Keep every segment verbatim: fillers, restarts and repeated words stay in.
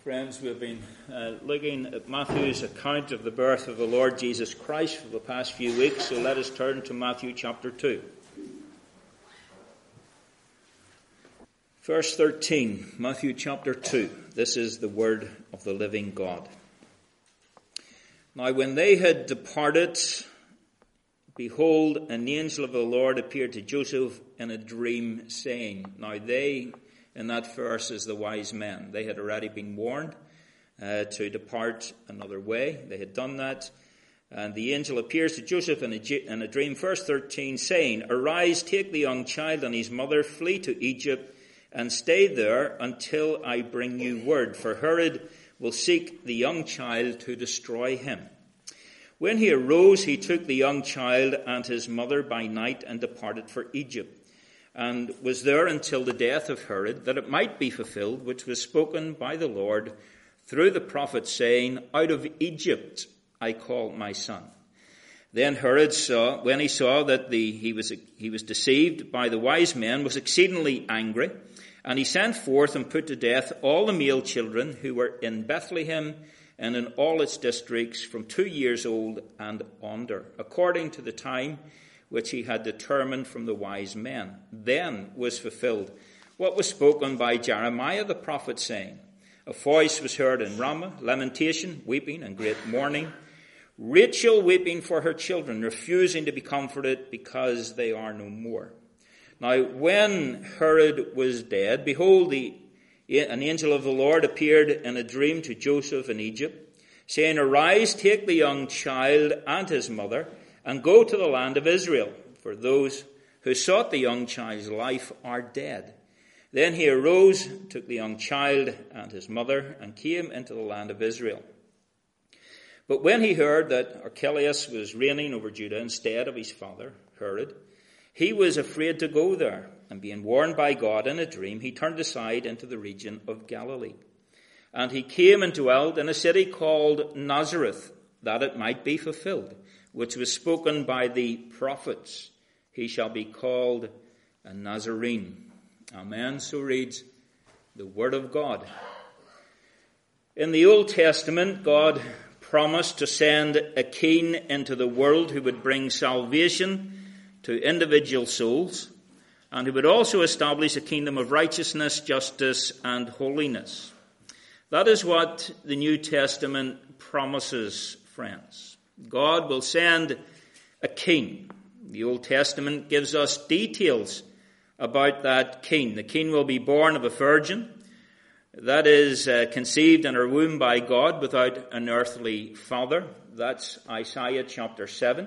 Friends, we've been uh, looking at Matthew's account of the birth of the Lord Jesus Christ for the past few weeks, so let us turn to Matthew chapter two. Verse thirteen, Matthew chapter two. This is the word of the living God. Now when they had departed, behold, an angel of the Lord appeared to Joseph in a dream, saying, now they... in that verse is the wise men. They had already been warned uh, to depart another way. They had done that. And the angel appears to Joseph in a, in a dream, verse thirteen, saying, arise, take the young child and his mother, flee to Egypt, and stay there until I bring you word. For Herod will seek the young child to destroy him. When he arose, he took the young child and his mother by night and departed for Egypt, and was there until the death of Herod, that it might be fulfilled, which was spoken by the Lord through the prophet, saying, out of Egypt I called my son. Then Herod saw, when he saw that the, he was he was deceived by the wise men, was exceedingly angry, and he sent forth and put to death all the male children who were in Bethlehem and in all its districts from two years old and under, according to the time which he had determined from the wise men. Then was fulfilled what was spoken by Jeremiah the prophet, saying, a voice was heard in Ramah, lamentation, weeping, and great mourning, Rachel weeping for her children, refusing to be comforted because they are no more. Now when Herod was dead, behold, the, an angel of the Lord appeared in a dream to Joseph in Egypt, saying, arise, take the young child and his mother, and go to the land of Israel, for those who sought the young child's life are dead. Then he arose, took the young child and his mother, and came into the land of Israel. But when he heard that Archelaus was reigning over Judah instead of his father, Herod, he was afraid to go there, and being warned by God in a dream, he turned aside into the region of Galilee. And he came and dwelt in a city called Nazareth, that it might be fulfilled, which was spoken by the prophets, he shall be called a Nazarene. Amen. So reads the word of God. In the Old Testament, God promised to send a king into the world who would bring salvation to individual souls, and who would also establish a kingdom of righteousness, justice, and holiness. That is what the New Testament promises, friends. God will send a king. The Old Testament gives us details about that king. The king will be born of a virgin, that is uh, conceived in her womb by God without an earthly father. That's Isaiah chapter seven.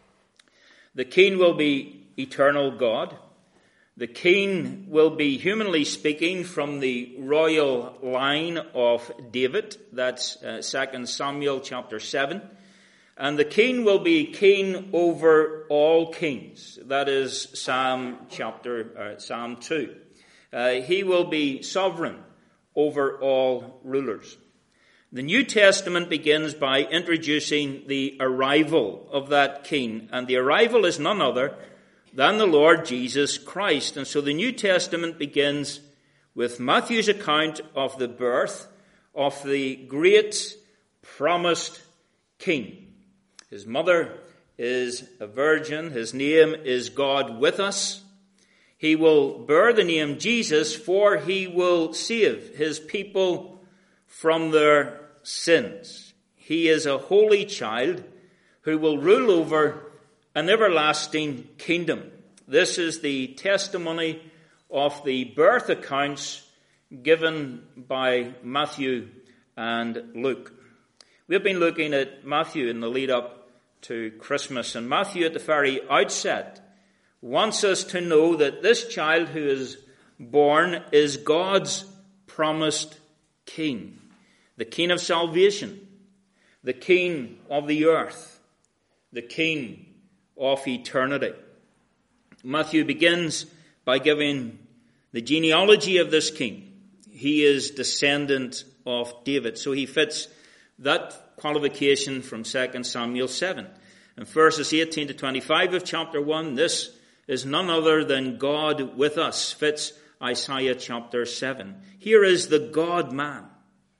The king will be eternal God. The king will be, humanly speaking, from the royal line of David. That's uh, Second Samuel chapter seven. And the king will be king over all kings. That is Psalm chapter, uh, Psalm two. Uh, he will be sovereign over all rulers. The New Testament begins by introducing the arrival of that king. And the arrival is none other than the Lord Jesus Christ. And so the New Testament begins with Matthew's account of the birth of the great promised king. His mother is a virgin. His name is God with us. He will bear the name Jesus, for he will save his people from their sins. He is a holy child who will rule over an everlasting kingdom. This is the testimony of the birth accounts given by Matthew and Luke. We've been looking at Matthew in the lead up to Christmas, and Matthew at the very outset wants us to know that this child who is born is God's promised king, the king of salvation, the king of the earth, the king of eternity. Matthew begins by giving the genealogy of this king. He is descendant of David, so he fits that qualification from Second Samuel seven. In verses eighteen to twenty-five of chapter one, this is none other than God with us, fits Isaiah chapter seven. Here is the God-man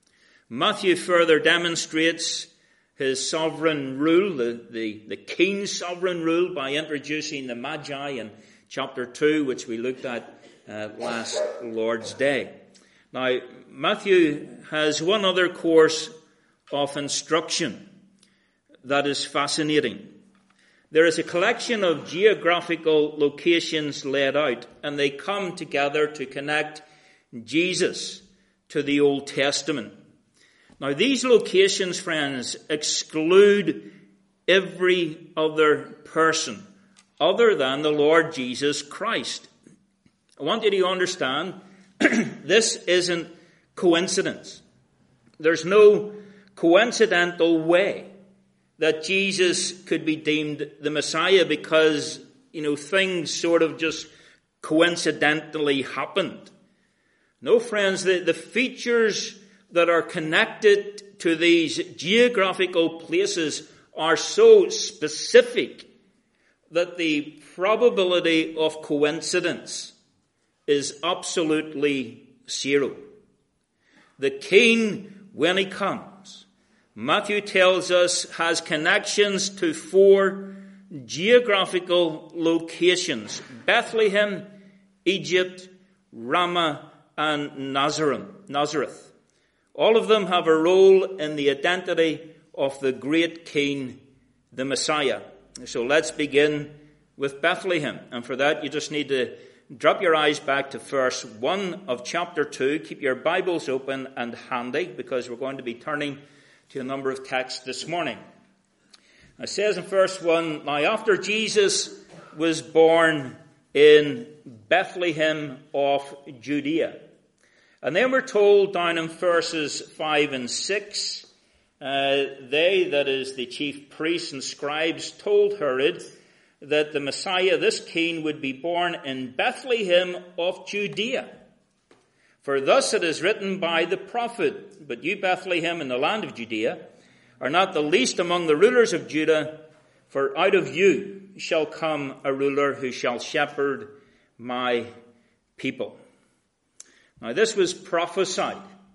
Matthew further demonstrates his sovereign rule, the, the, the king's sovereign rule, by introducing the Magi in chapter two, which we looked at uh, last Lord's Day. Now, Matthew has one other course of instruction that is fascinating. There is a collection of geographical locations laid out, and they come together to connect Jesus to the Old Testament. Now, these locations, friends, exclude every other person other than the Lord Jesus Christ. I want you to understand, this isn't coincidence. There's no coincidental way that Jesus could be deemed the Messiah because, you know, things sort of just coincidentally happened. No, friends, the, the features that are connected to these geographical places are so specific that the probability of coincidence is absolutely zero. The king, when he comes, Matthew tells us, has connections to four geographical locations: Bethlehem, Egypt, Ramah, and Nazareth. All of them have a role in the identity of the great king, the Messiah. So let's begin with Bethlehem. And for that, you just need to drop your eyes back to verse one of chapter two. Keep your Bibles open and handy, because we're going to be turning to a number of texts this morning. It says in verse one, "Now after Jesus was born in Bethlehem of Judea." And then we're told down in verses five and six, uh, they, that is the chief priests and scribes, told Herod that the Messiah, this king, would be born in Bethlehem of Judea. For thus it is written by the prophet, "But you, Bethlehem, in the land of Judea, are not the least among the rulers of Judah, for out of you shall come a ruler who shall shepherd my people." Now, this was prophesied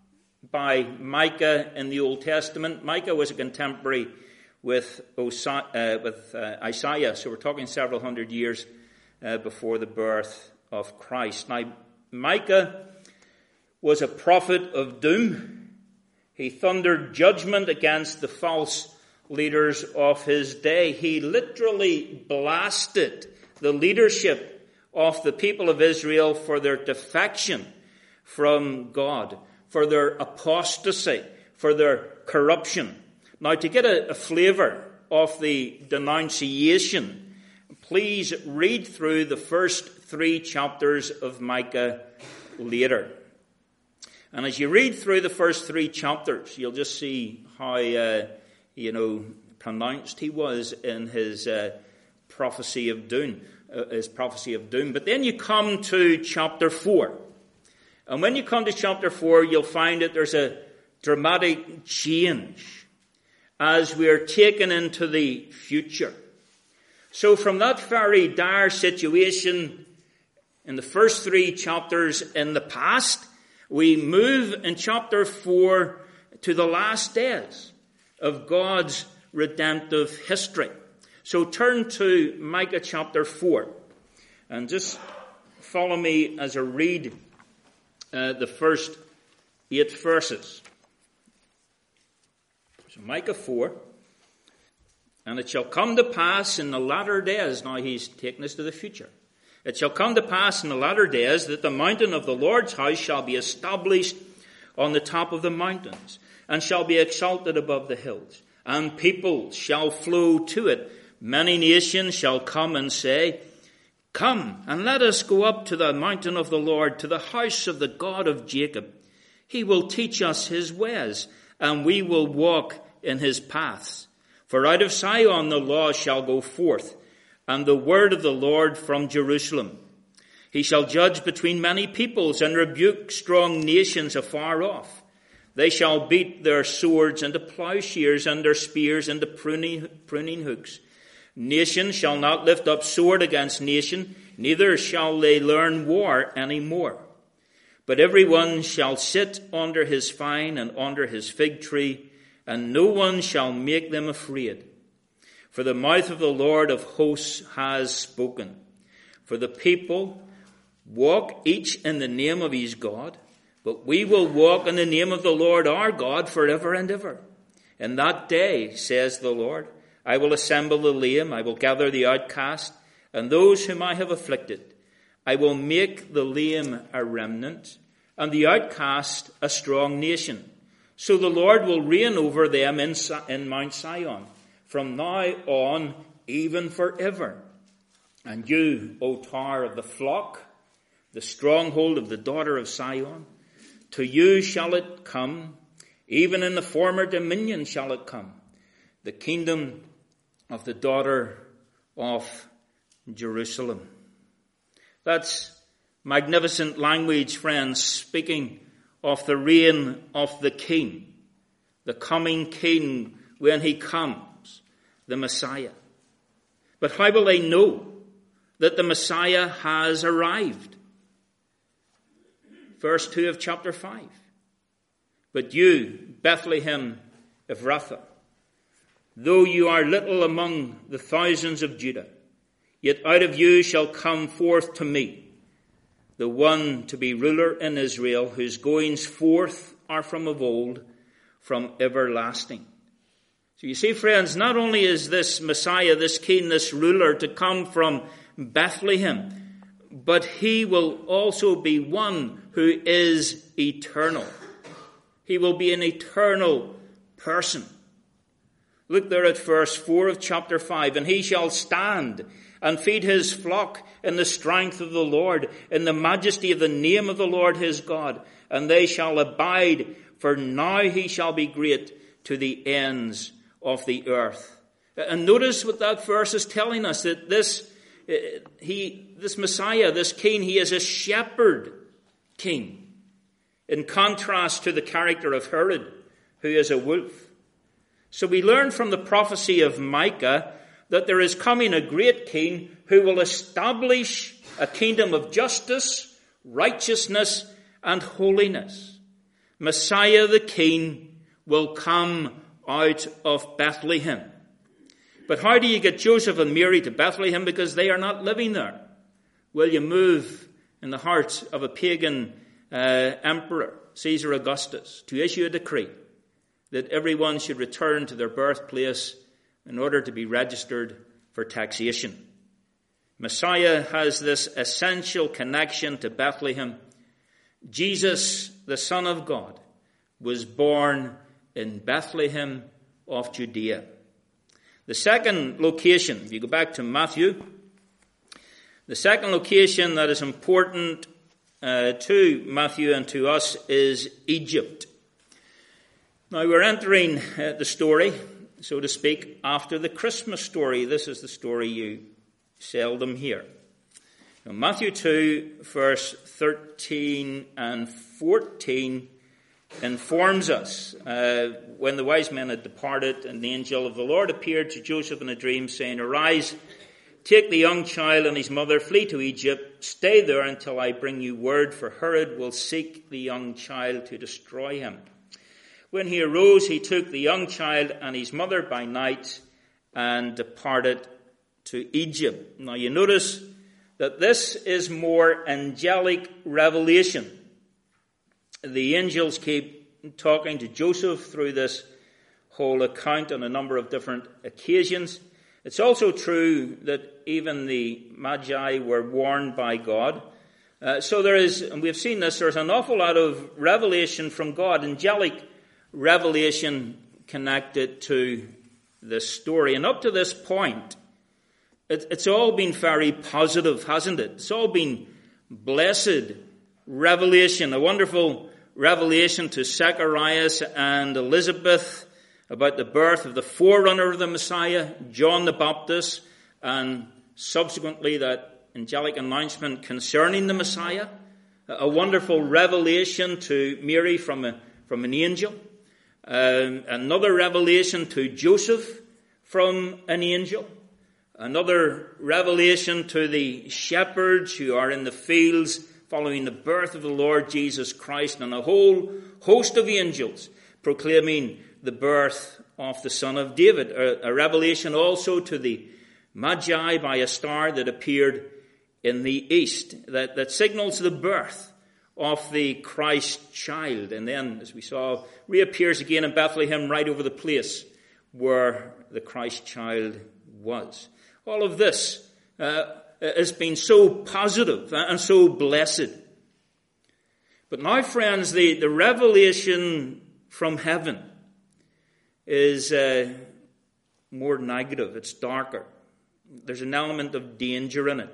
by Micah in the Old Testament. Micah was a contemporary with, Osi- uh, with uh, Isaiah, so we're talking several hundred years uh, before the birth of Christ. Now, Micah was a prophet of doom. He thundered judgment against the false leaders of his day. He literally blasted the leadership of the people of Israel for their defection from God, for their apostasy, for their corruption. Now, to get a, a flavour of the denunciation, please read through the first three chapters of Micah later. And as you read through the first three chapters, you'll just see how, uh, you know, pronounced he was in his uh, prophecy of doom, uh, his prophecy of doom. But then you come to chapter four. And when you come to chapter four, you'll find that there's a dramatic change as we are taken into the future. So from that very dire situation in the first three chapters in the past, we move in chapter four to the last days of God's redemptive history. So turn to Micah chapter four and just follow me as I read Uh, the first eight verses. So Micah four. "And it shall come to pass in the latter days," now he's taking us to the future. "It shall come to pass in the latter days that the mountain of the Lord's house shall be established on the top of the mountains, and shall be exalted above the hills. And people shall flow to it. Many nations shall come and say, Come, and let us go up to the mountain of the Lord, to the house of the God of Jacob. He will teach us his ways, and we will walk in his paths. For out of Zion the law shall go forth, and the word of the Lord from Jerusalem. He shall judge between many peoples, and rebuke strong nations afar off. They shall beat their swords into plowshares, and their spears into pruning, pruning hooks. Nation shall not lift up sword against nation, neither shall they learn war any more. But everyone shall sit under his vine and under his fig tree, and no one shall make them afraid. For the mouth of the Lord of hosts has spoken. For the people walk each in the name of his God, but we will walk in the name of the Lord our God forever and ever. In that day, says the Lord, I will assemble the lame, I will gather the outcast, and those whom I have afflicted. I will make the lame a remnant, and the outcast a strong nation. So the Lord will reign over them in, in Mount Zion, from now on, even forever. And you, O tower of the flock, the stronghold of the daughter of Zion, to you shall it come, even in the former dominion shall it come, the kingdom of the daughter of Jerusalem. That's magnificent language, friends, speaking of the reign of the King, the coming King when he comes, the Messiah. But how will they know that the Messiah has arrived? Verse two of chapter five. But you, Bethlehem Ephrathah, though you are little among the thousands of Judah, yet out of you shall come forth to me the one to be ruler in Israel, whose goings forth are from of old, from everlasting. So you see, friends, not only is this Messiah, this King, this ruler to come from Bethlehem, but he will also be one who is eternal. He will be an eternal person. Look there at verse four of chapter five. And he shall stand and feed his flock in the strength of the Lord, in the majesty of the name of the Lord his God. And they shall abide, for now he shall be great to the ends of the earth. And notice what that verse is telling us, that this, he, this Messiah, this King, he is a shepherd king. In contrast to the character of Herod, who is a wolf. So we learn from the prophecy of Micah that there is coming a great king who will establish a kingdom of justice, righteousness, and holiness. Messiah the King will come out of Bethlehem. But how do you get Joseph and Mary to Bethlehem? Because they are not living there. Will you move in the heart of a pagan uh, emperor, Caesar Augustus, to issue a decree that everyone should return to their birthplace in order to be registered for taxation? Messiah has this essential connection to Bethlehem. Jesus, the Son of God, was born in Bethlehem of Judea. The second location, if you go back to Matthew, the second location that is important uh, to Matthew and to us is Egypt. Now we're entering uh, the story, so to speak, after the Christmas story. This is the story you seldom hear. Now, Matthew two, verse thirteen and fourteen informs us, uh, when the wise men had departed, and the angel of the Lord appeared to Joseph in a dream, saying, "Arise, take the young child and his mother, flee to Egypt, stay there until I bring you word, for Herod will seek the young child to destroy him." When he arose, he took the young child and his mother by night and departed to Egypt. Now you notice that this is more angelic revelation. The angels keep talking to Joseph through this whole account on a number of different occasions. It's also true that even the Magi were warned by God. Uh, so there is, and we've seen this, there's an awful lot of revelation from God, angelic revelation connected to this story. And up to this point, it, it's all been very positive, hasn't it? It's all been blessed revelation, a wonderful revelation to Zacharias and Elizabeth about the birth of the forerunner of the Messiah, John the Baptist, and subsequently that angelic announcement concerning the Messiah. A wonderful revelation to Mary from a, from an angel. Um, another revelation to Joseph from an angel. Another revelation to the shepherds who are in the fields following the birth of the Lord Jesus Christ, and a whole host of angels proclaiming the birth of the Son of David. A, a revelation also to the Magi by a star that appeared in the east, that, that signals the birth of the Christ child. And then, as we saw, reappears again in Bethlehem, right over the place where the Christ child was. All of this uh, has been so positive and so blessed. But now, friends, the, the revelation from heaven is uh, more negative. It's darker. There's an element of danger in it.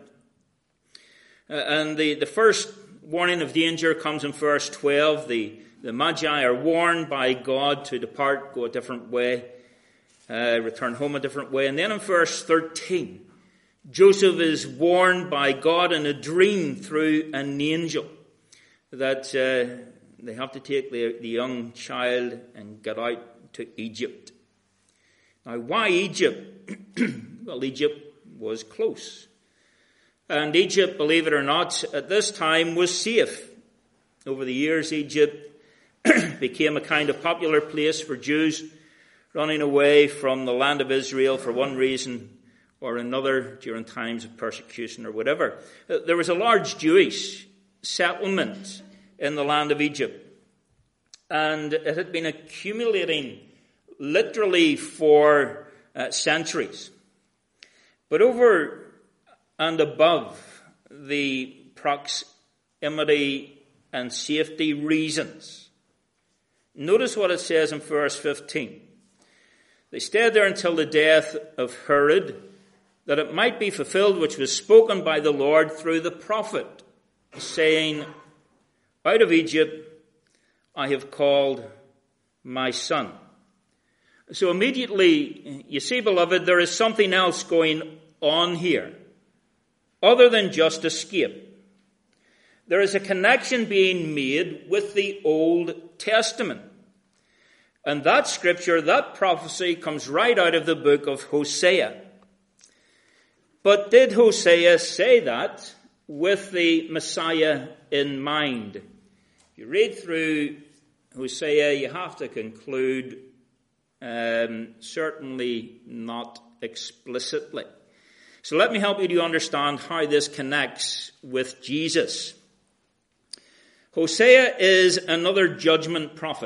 Uh, and the, the first warning of danger comes in verse twelve. The, the Magi are warned by God to depart, go a different way, uh, return home a different way. And then in verse thirteen, Joseph is warned by God in a dream through an angel that uh, they have to take the, the young child and get out to Egypt. Now, why Egypt? Well, Egypt was close. And Egypt, believe it or not, at this time was safe. Over the years, Egypt became a kind of popular place for Jews running away from the land of Israel for one reason or another during times of persecution or whatever. There was a large Jewish settlement in the land of Egypt, and it had been accumulating literally for uh, centuries. But over and above the proximity and safety reasons, notice what it says in verse fifteen. They stayed there until the death of Herod, that it might be fulfilled which was spoken by the Lord through the prophet, saying, out of Egypt I have called my son. So immediately, you see, beloved, there is something else going on here, other than just escape. There is a connection being made with the Old Testament. And that scripture, that prophecy, comes right out of the book of Hosea. But did Hosea say that with the Messiah in mind? If you read through Hosea, you have to conclude, um, certainly not explicitly. So let me help you to understand how this connects with Jesus. Hosea is another judgment prophet.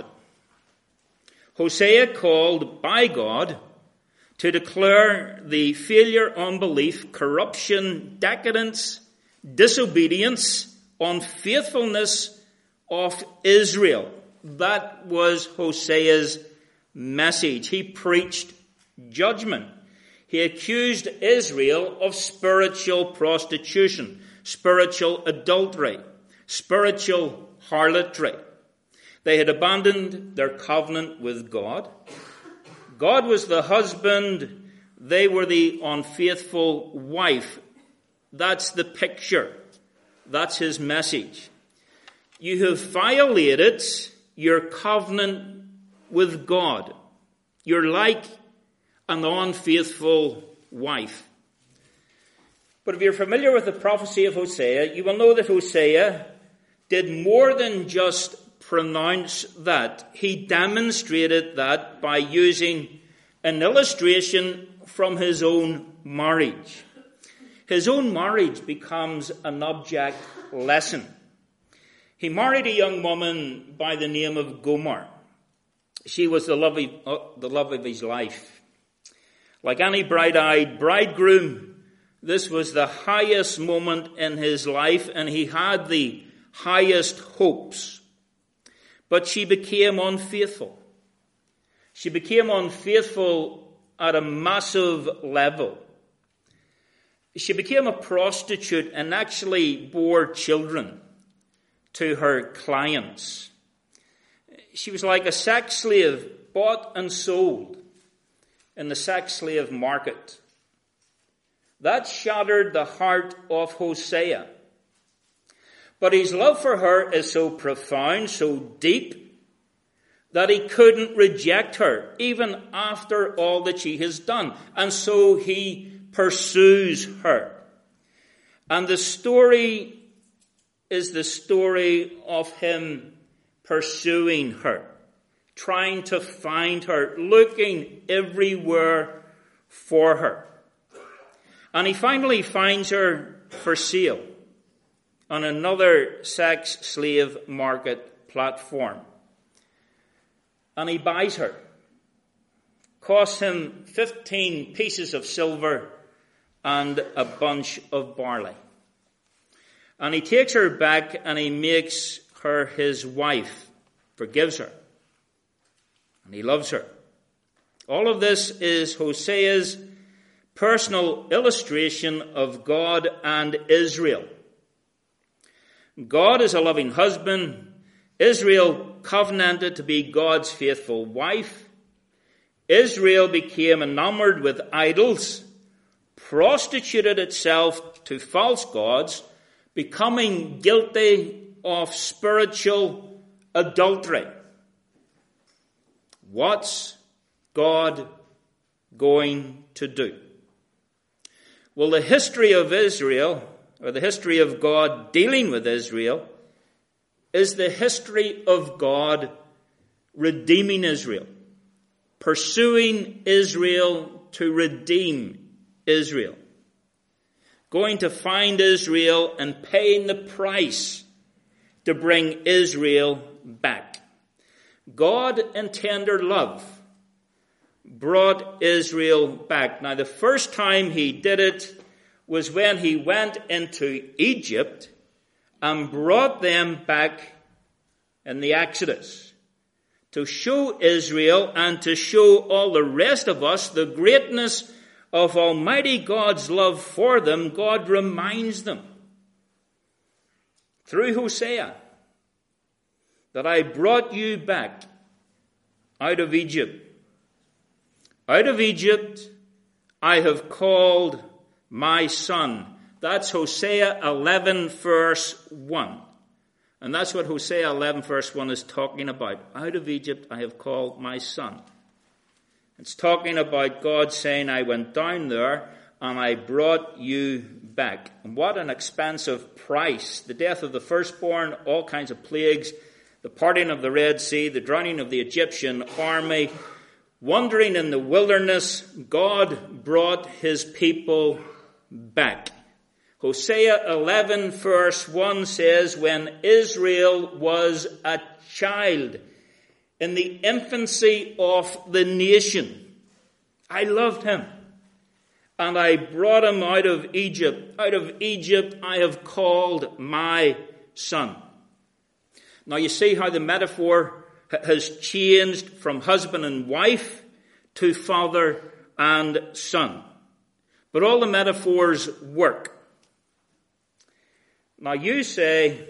Hosea called by God to declare the failure, unbelief, corruption, decadence, disobedience, unfaithfulness of Israel. That was Hosea's message. He preached judgment. He accused Israel of spiritual prostitution, spiritual adultery, spiritual harlotry. They had abandoned their covenant with God. God was the husband. They were the unfaithful wife. That's the picture. That's his message. You have violated your covenant with God. You're like an unfaithful wife. But if you're familiar with the prophecy of Hosea, you will know that Hosea did more than just pronounce that. He demonstrated that by using an illustration from his own marriage. His own marriage becomes an object lesson. He married a young woman by the name of Gomer. She was the love of, uh, the love of his life. Like any bright-eyed bridegroom, this was the highest moment in his life, and he had the highest hopes. But she became unfaithful. She became unfaithful at a massive level. She became a prostitute and actually bore children to her clients. She was like a sex slave, bought and sold in the sex slave market. That shattered the heart of Hosea. But his love for her is so profound, so deep, that he couldn't reject her, even after all that she has done. And so he pursues her. And the story is the story of him pursuing her, trying to find her, looking everywhere for her. And he finally finds her for sale on another sex slave market platform. And he buys her. Costs him fifteen pieces of silver and a bunch of barley. And he takes her back and he makes her his wife, forgives her. And he loves her. All of this is Hosea's personal illustration of God and Israel. God is a loving husband. Israel covenanted to be God's faithful wife. Israel became enamored with idols, prostituted itself to false gods, becoming guilty of spiritual adultery. What's God going to do? Well, the history of Israel, or the history of God dealing with Israel, is the history of God redeeming Israel, pursuing Israel to redeem Israel, going to find Israel and paying the price to bring Israel back. God in tender love brought Israel back. Now, the first time he did it was when he went into Egypt and brought them back in the Exodus to show Israel and to show all the rest of us the greatness of Almighty God's love for them. God reminds them through Hosea that I brought you back out of Egypt. Out of Egypt I have called my son. That's Hosea eleven verse one. And that's what Hosea eleven verse one is talking about. Out of Egypt I have called my son. It's talking about God saying, I went down there and I brought you back. And what an expensive price. The death of the firstborn, all kinds of plagues, the parting of the Red Sea, the drowning of the Egyptian army, wandering in the wilderness. God brought his people back. Hosea eleven verse one says, when Israel was a child, in the infancy of the nation, I loved him, and I brought him out of Egypt. Out of Egypt I have called my son. Now you see how the metaphor has changed from husband and wife to father and son. But all the metaphors work. Now you say,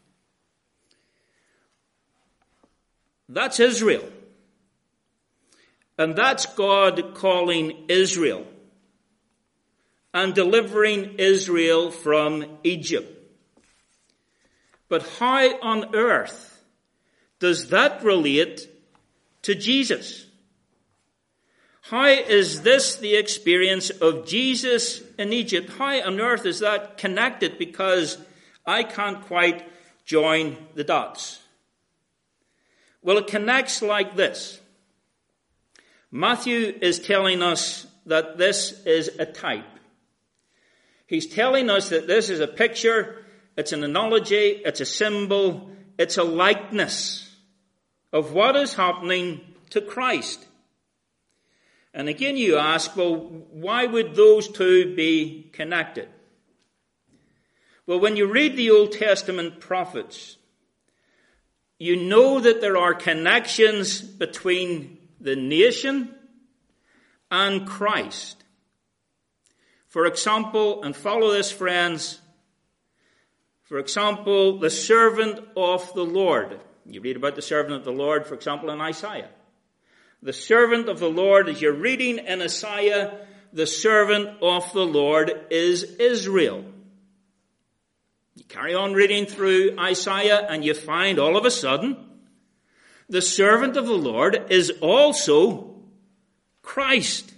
that's Israel. And that's God calling Israel and delivering Israel from Egypt. But how on earth does that relate to Jesus? How is this the experience of Jesus in Egypt? How on earth is that connected? Because I can't quite join the dots. Well, it connects like this. Matthew is telling us that this is a type. He's telling us that this is a picture, it's an analogy, it's a symbol, it's a likeness of what is happening to Christ. And again you ask, well, why would those two be connected? Well, when you read the Old Testament prophets, you know that there are connections between the nation and Christ. For example, and follow this, friends, for example, the servant of the Lord. You read about the servant of the Lord, for example, in Isaiah. The servant of the Lord, as you're reading in Isaiah, the servant of the Lord is Israel. You carry on reading through Isaiah and you find all of a sudden the servant of the Lord is also Christ.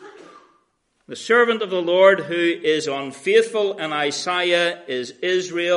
The servant of the Lord who is unfaithful in Isaiah is Israel.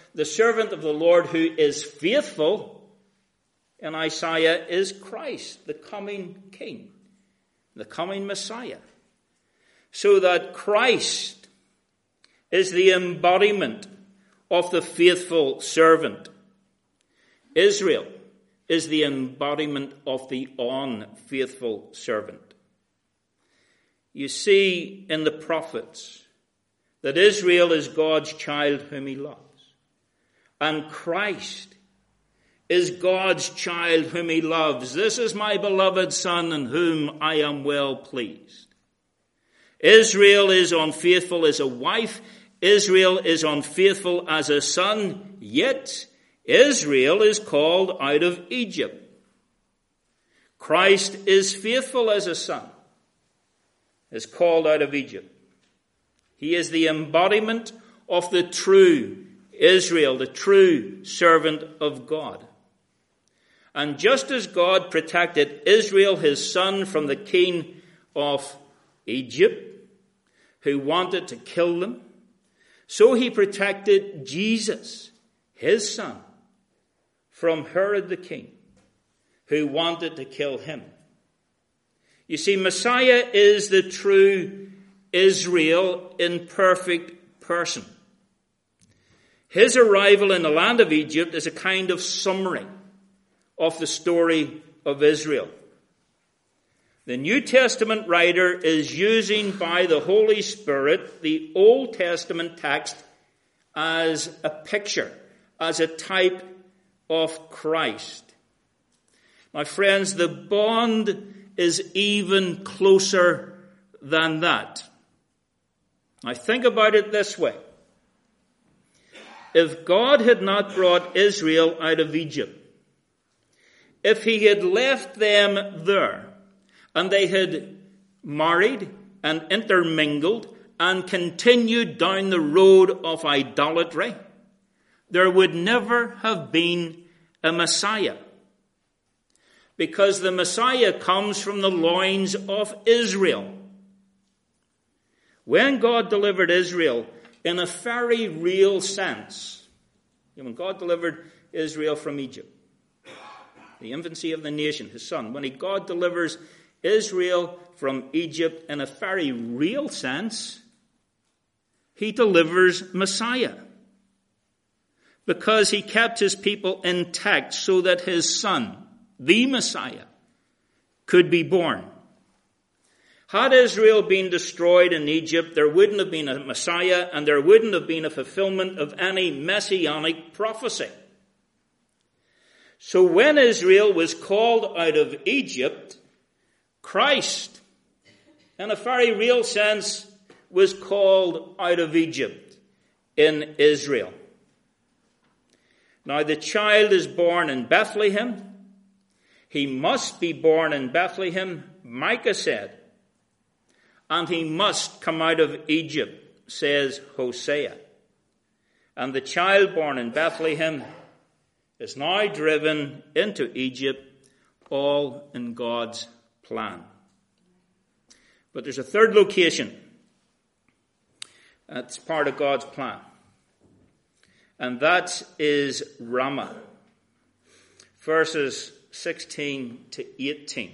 the servant of the Lord who is faithful in Isaiah is Christ, the coming King, the coming Messiah. So that Christ is the embodiment of the faithful servant. Israel is the embodiment of the unfaithful servant. You see in the prophets that Israel is God's child whom he loves. And Christ is God's child whom he loves. This is my beloved Son in whom I am well pleased. Israel is unfaithful as a wife. Israel is unfaithful as a son. Yet Israel is called out of Egypt. Christ is faithful as a son, is called out of Egypt. He is the embodiment of the true Israel, the true servant of God. And just as God protected Israel, his son, from the king of Egypt, who wanted to kill them, so he protected Jesus, his son, from Herod the king, who wanted to kill him. You see, Messiah is the true Israel in perfect person. His arrival in the land of Egypt is a kind of summary of the story of Israel. The New Testament writer is using by the Holy Spirit the Old Testament text as a picture, as a type of Christ. My friends, the bond is even closer than that. Now think about it this way. If God had not brought Israel out of Egypt, if he had left them there, and they had married and intermingled and continued down the road of idolatry, there would never have been a Messiah. Because the Messiah comes from the loins of Israel. When God delivered Israel, in a very real sense, when God delivered Israel from Egypt, the infancy of the nation, his son, when he, God delivers Israel from Egypt in a very real sense, he delivers Messiah. Because he kept his people intact so that his son, the Messiah, could be born. Had Israel been destroyed in Egypt, there wouldn't have been a Messiah and there wouldn't have been a fulfillment of any messianic prophecy. So when Israel was called out of Egypt, Christ, in a very real sense, was called out of Egypt in Israel. Now the child is born in Bethlehem. He must be born in Bethlehem, Micah said. And he must come out of Egypt, says Hosea. And the child born in Bethlehem is now driven into Egypt, all in God's plan. But there's a third location that's part of God's plan. And that is Ramah. Verses sixteen to eighteen.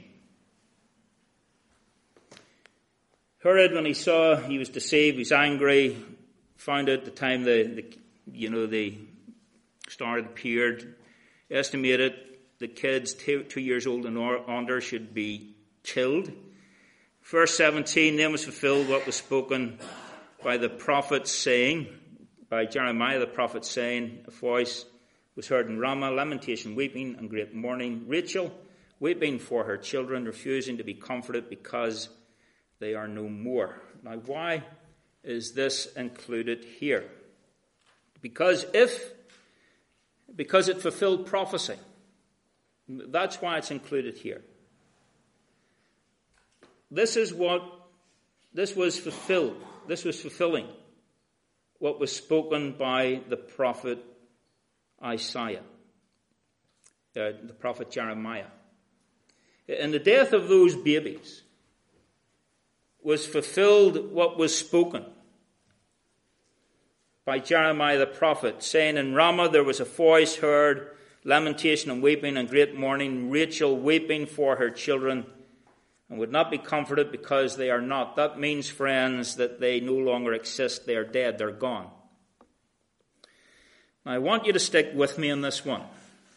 Herod, when he saw he was deceived, he was angry, found out the time the, the you know the star had appeared, estimated the kids two, two years old and under should be killed. Verse seventeen, then was fulfilled what was spoken by the prophet saying, by Jeremiah the prophet saying, a voice was heard in Ramah, lamentation, weeping, and great mourning. Rachel, weeping for her children, refusing to be comforted because they are no more. Now, why is this included here? Because if, because it fulfilled prophecy. That's why it's included here. This is what, this was fulfilled. This was fulfilling what was spoken by the prophet Isaiah, uh, the prophet Jeremiah. In the death of those babies was fulfilled what was spoken by Jeremiah the prophet, saying, In Ramah there was a voice heard, lamentation and weeping and great mourning, Rachel weeping for her children, and would not be comforted because they are not. That means, friends, that they no longer exist. They are dead. They're gone. Now, I want you to stick with me on this one,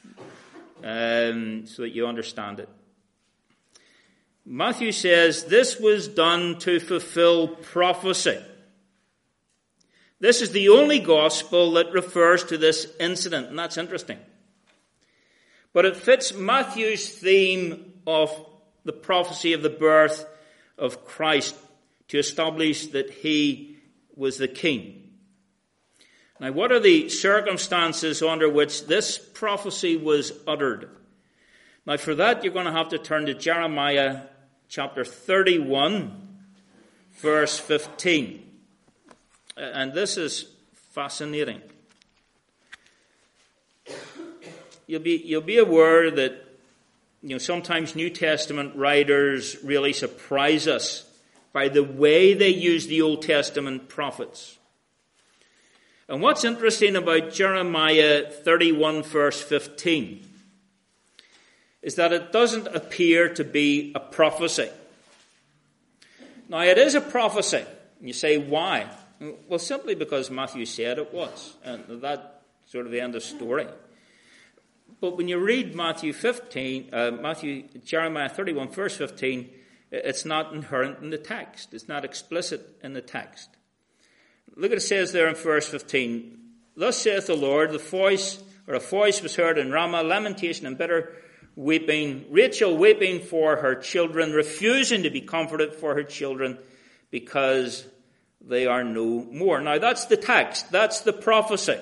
um, so that you understand it. Matthew says this was done to fulfill prophecy. This is the only gospel that refers to this incident, and that's interesting. But it fits Matthew's theme of the prophecy of the birth of Christ to establish that he was the king. Now, what are the circumstances under which this prophecy was uttered? Now, for that, you're going to have to turn to Jeremiah chapter thirty-one, verse fifteen. And this is fascinating. You'll be, you'll be aware that, you know, sometimes New Testament writers really surprise us by the way they use the Old Testament prophets. And what's interesting about Jeremiah thirty-one, verse fifteen, is that it doesn't appear to be a prophecy. Now, it is a prophecy. You say, why? Well, simply because Matthew said it was. And that's sort of the end of story. But when you read Matthew fifteen, uh, Matthew, Jeremiah thirty-one, verse fifteen, it's not inherent in the text. It's not explicit in the text. Look what it says there in verse fifteen. Thus saith the Lord, the voice, or a voice was heard in Ramah, lamentation and bitter weeping, Rachel weeping for her children, refusing to be comforted for her children because they are no more. Now that's the text. That's the prophecy.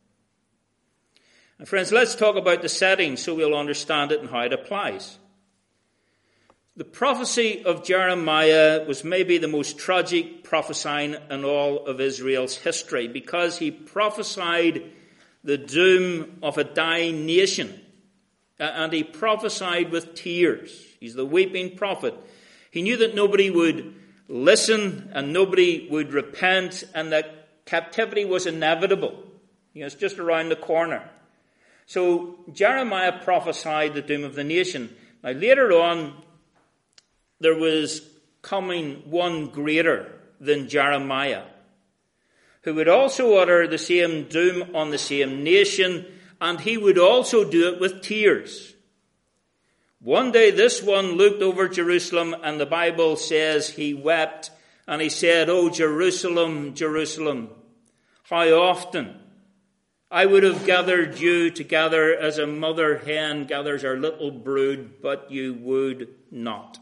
And friends, let's talk about the setting so we'll understand it and how it applies. The prophecy of Jeremiah was maybe the most tragic prophesying in all of Israel's history, because he prophesied the doom of a dying nation. And he prophesied with tears. He's the weeping prophet. He knew that nobody would listen and nobody would repent, and that captivity was inevitable. You know, it's just around the corner. So Jeremiah prophesied the doom of the nation. Now later on, there was coming one greater than Jeremiah, who would also utter the same doom on the same nation, and he would also do it with tears. One day this one looked over Jerusalem, and the Bible says he wept, and he said, "Oh, Jerusalem, Jerusalem, how often I would have gathered you together as a mother hen gathers her little brood, but you would not."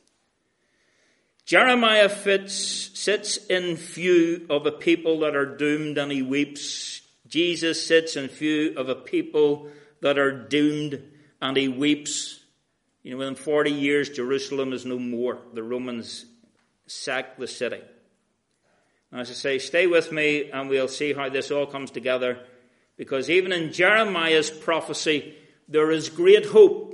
Jeremiah fits, sits in view of a people that are doomed, and he weeps. Jesus sits in view of a people that are doomed, and he weeps. You know, within forty years, Jerusalem is no more. The Romans sacked the city. And as I say, stay with me, and we'll see how this all comes together. Because even in Jeremiah's prophecy, there is great hope.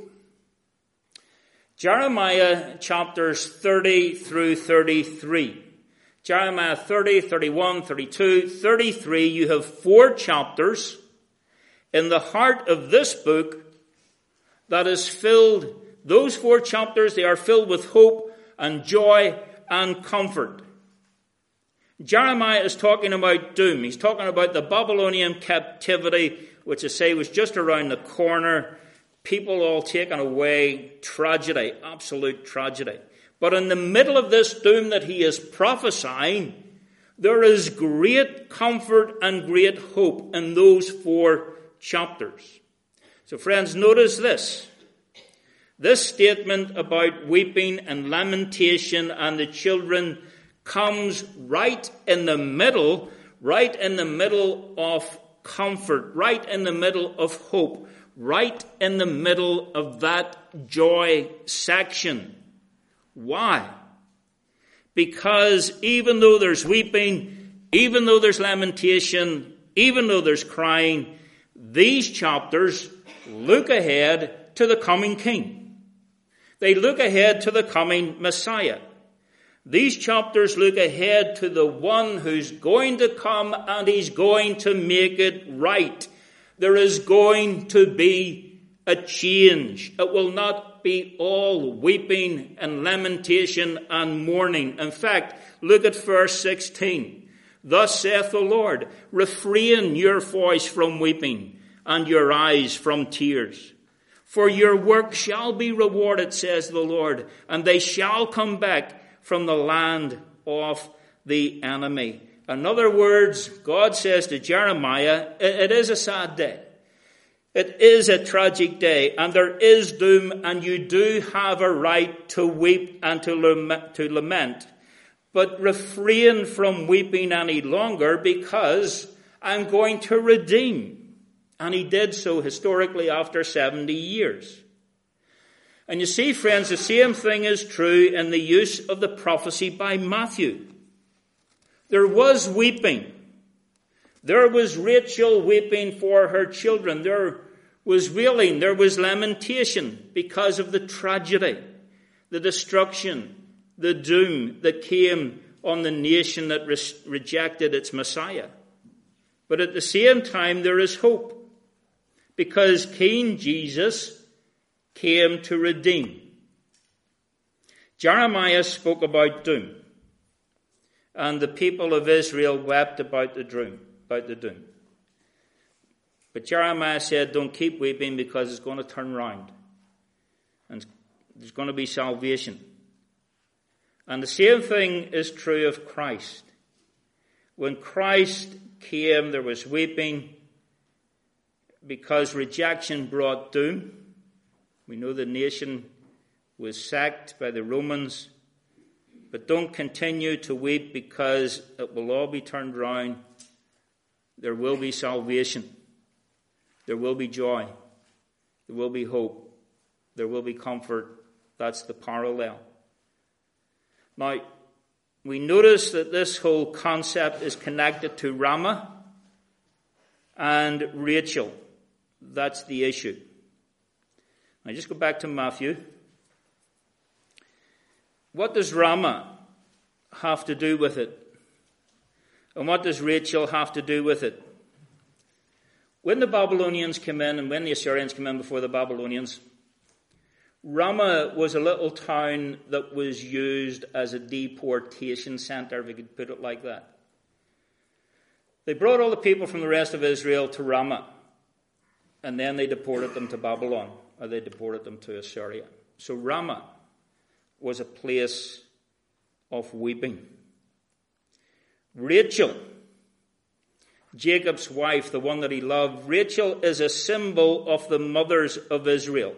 Jeremiah chapters thirty through thirty-three. Jeremiah thirty, thirty-one, thirty-two, thirty-three. You have four chapters in the heart of this book that is filled, those four chapters, they are filled with hope and joy and comfort. Jeremiah is talking about doom. He's talking about the Babylonian captivity, which I say was just around the corner. People all taken away. Tragedy, absolute tragedy. But in the middle of this doom that he is prophesying, there is great comfort and great hope in those four chapters. So friends, notice this. This statement about weeping and lamentation and the children comes right in the middle, right in the middle of comfort, right in the middle of hope, right in the middle of that joy section. Why? Because even though there's weeping, even though there's lamentation, even though there's crying, these chapters look ahead to the coming King. They look ahead to the coming Messiah. These chapters look ahead to the one who's going to come, and he's going to make it right. There is going to be a change. It will not be all weeping and lamentation and mourning. In fact, look at verse sixteen. Thus saith the Lord, refrain your voice from weeping and your eyes from tears. For your work shall be rewarded, says the Lord, and they shall come back from the land of the enemy. In other words, God says to Jeremiah, it is a sad day. It is a tragic day, and there is doom, and you do have a right to weep and to lament. But refrain from weeping any longer, because I'm going to redeem. And he did so historically after seventy years. And you see, friends, the same thing is true in the use of the prophecy by Matthew. There was weeping. There was Rachel weeping for her children. There was wailing. There was lamentation because of the tragedy, the destruction, the doom that came on the nation that re- rejected its Messiah. But at the same time, there is hope, because King Jesus came to redeem. Jeremiah spoke about doom, and the people of Israel wept about the doom. About the doom. But Jeremiah said, don't keep weeping, because it's going to turn round, and there's going to be salvation. And the same thing is true of Christ. When Christ came, there was weeping, because rejection brought doom. We know the nation was sacked by the Romans. But don't continue to weep, because it will all be turned round. There will be salvation. There will be joy. There will be hope. There will be comfort. That's the parallel. Now, we notice that this whole concept is connected to Ramah and Rachel. That's the issue. Now, just go back to Matthew. What does Ramah have to do with it? And what does Rachel have to do with it? When the Babylonians came in, and when the Assyrians came in before the Babylonians, Ramah was a little town that was used as a deportation center, if you could put it like that. They brought all the people from the rest of Israel to Ramah, and then they deported them to Babylon, or they deported them to Assyria. So Ramah was a place of weeping. Rachel, Jacob's wife, the one that he loved, Rachel is a symbol of the mothers of Israel.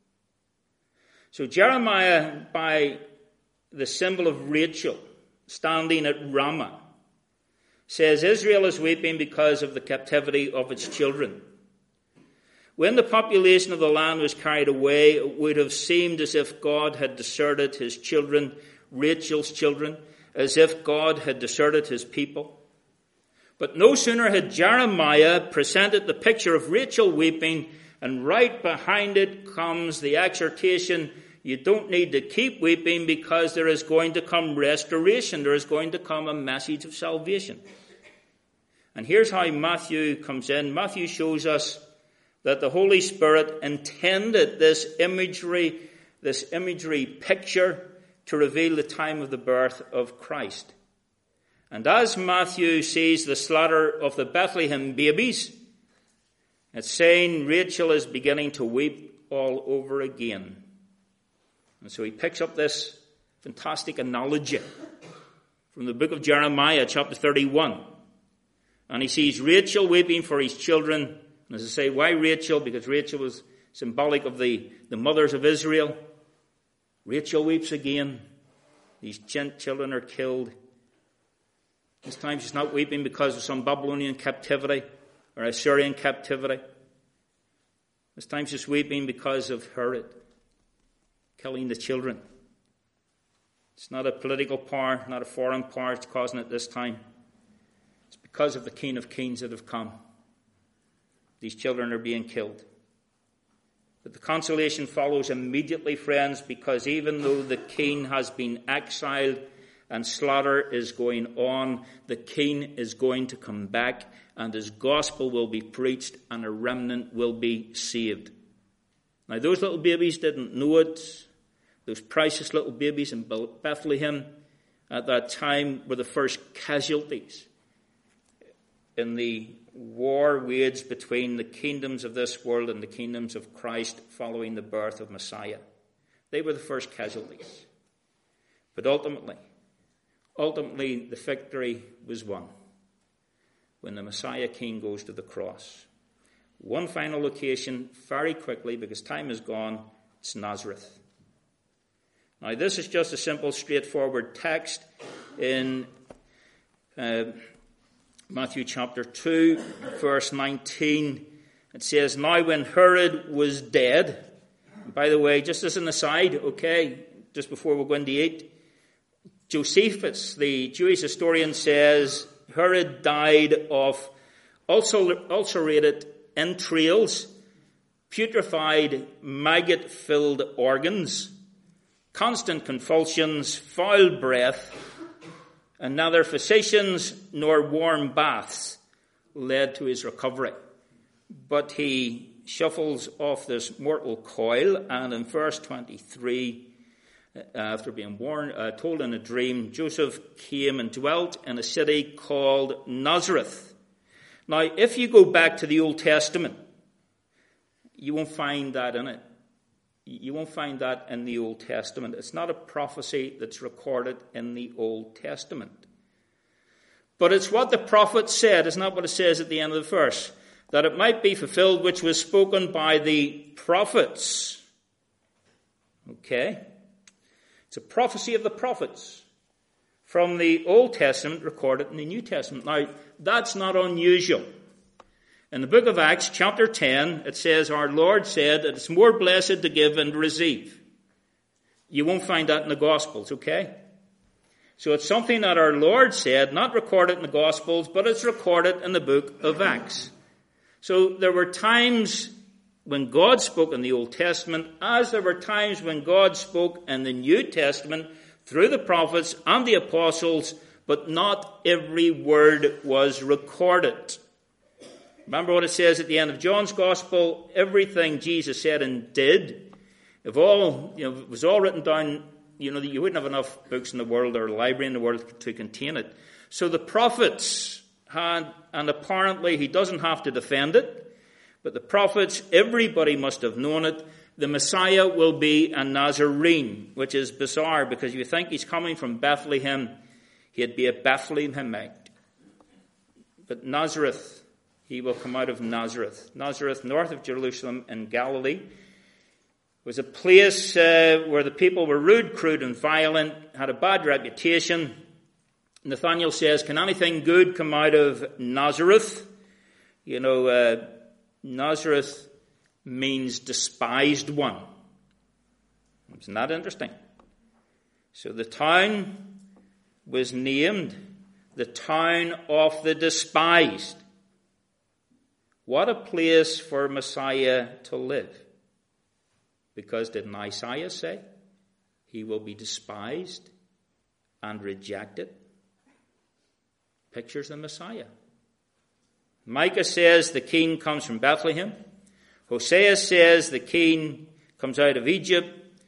So Jeremiah, by the symbol of Rachel, standing at Ramah, says Israel is weeping because of the captivity of its children. When the population of the land was carried away, it would have seemed as if God had deserted his children, Rachel's children, as if God had deserted his people. But no sooner had Jeremiah presented the picture of Rachel weeping, and right behind it comes the exhortation, you don't need to keep weeping, because there is going to come restoration. There is going to come a message of salvation. And here's how Matthew comes in. Matthew shows us that the Holy Spirit intended this imagery, this imagery picture to reveal the time of the birth of Christ. And as Matthew sees the slaughter of the Bethlehem babies, it's saying Rachel is beginning to weep all over again. And so he picks up this fantastic analogy from the book of Jeremiah, chapter thirty-one. And he sees Rachel weeping for his children. And as I say, why Rachel? Because Rachel was symbolic of the, the mothers of Israel. Rachel weeps again. These children are killed. This time she's not weeping because of some Babylonian captivity or Assyrian captivity. This time she's weeping because of Herod killing the children. It's not a political power, not a foreign power that's causing it this time. It's because of the King of Kings that have come. These children are being killed. But the consolation follows immediately, friends, because even though the king has been exiled and slaughter is going on. The king is going to come back, and his gospel will be preached, and a remnant will be saved. Now, those little babies didn't know it. Those precious little babies in Bethlehem at that time were the first casualties in the war waged between the kingdoms of this world and the kingdoms of Christ following the birth of Messiah. They were the first casualties. But ultimately, ultimately the victory was won when the Messiah King goes to the cross. One final location, very quickly, because time is gone, it's Nazareth. Now, this is just a simple, straightforward text in uh, Matthew chapter two, verse nineteen. It says, "Now when Herod was dead," by the way, just as an aside, okay, just before we go into eight, Josephus, the Jewish historian, says Herod died of ulcerated entrails, putrefied, maggot-filled organs, constant convulsions, foul breath, and neither physicians nor warm baths led to his recovery. But he shuffles off this mortal coil, and in verse twenty-three, after being warned, uh, told in a dream, Joseph came and dwelt in a city called Nazareth. Now, if you go back to the Old Testament, you won't find that in it. You won't find that in the Old Testament. It's not a prophecy that's recorded in the Old Testament. But it's what the prophet said. It's not what it says at the end of the verse. That it might be fulfilled which was spoken by the prophets. Okay? It's a prophecy of the prophets from the Old Testament recorded in the New Testament. Now, that's not unusual. In the book of Acts, chapter ten, it says, "Our Lord said that it's more blessed to give than to receive." You won't find that in the Gospels, okay? So it's something that our Lord said, not recorded in the Gospels, but it's recorded in the book of Acts. So there were times when God spoke in the Old Testament, as there were times when God spoke in the New Testament through the prophets and the apostles, but not every word was recorded. Remember what it says at the end of John's Gospel? Everything Jesus said and did, if all, you know, it was all written down, you know, you wouldn't have enough books in the world or a library in the world to contain it. So the prophets had, and apparently he doesn't have to defend it, but the prophets, everybody must have known it. The Messiah will be a Nazarene, which is bizarre because if you think he's coming from Bethlehem, he'd be a Bethlehemite. But Nazareth, he will come out of Nazareth. Nazareth, north of Jerusalem in Galilee, was a place uh, where the people were rude, crude, and violent, had a bad reputation. Nathaniel says, "Can anything good come out of Nazareth?" You know, uh, Nazareth means despised one. Isn't that interesting? So the town was named the town of the despised. What a place for Messiah to live. Because didn't Isaiah say he will be despised and rejected? Pictures the Messiah. Micah says the king comes from Bethlehem. Hosea says the king comes out of Egypt.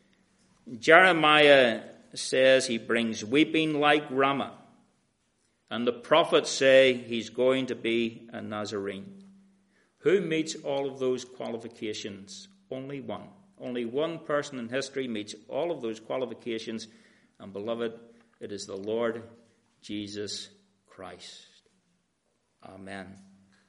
Jeremiah says he brings weeping like Ramah. And the prophets say he's going to be a Nazarene. Who meets all of those qualifications? Only one. Only one person in history meets all of those qualifications. And beloved, it is the Lord Jesus Christ. Amen.